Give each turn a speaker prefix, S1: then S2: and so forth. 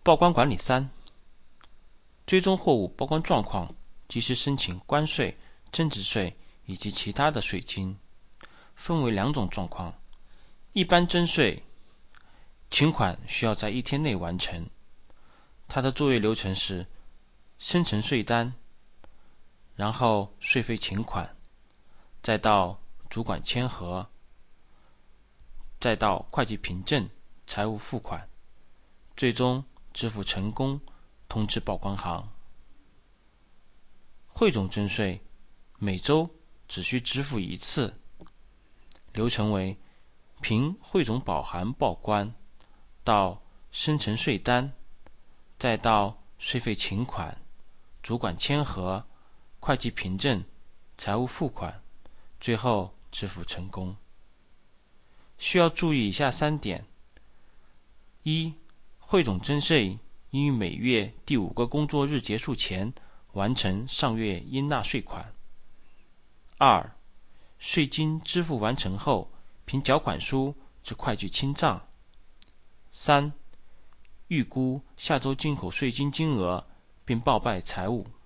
S1: 报关管理3，追踪货物报关状况，及时申请关税、增值税以及其他的税金。分为2种状况。一般征税请款需要在1天内完成，它的作业流程是生成税单，然后税费请款，再到主管签核，再到会计凭证、财务付款，最终支付成功，通知报关行。汇总征税每周只需支付1次，流程为凭汇总保函报关，到生成税单，再到税费请款、主管签核、会计凭证、财务付款，最后支付成功。需要注意以下3点：一、汇总征税应于每月第5个工作日结束前完成上月应纳税款。2、税金支付完成后，凭缴款书至会计清账。3、预估下周进口税金金额，并报备财务。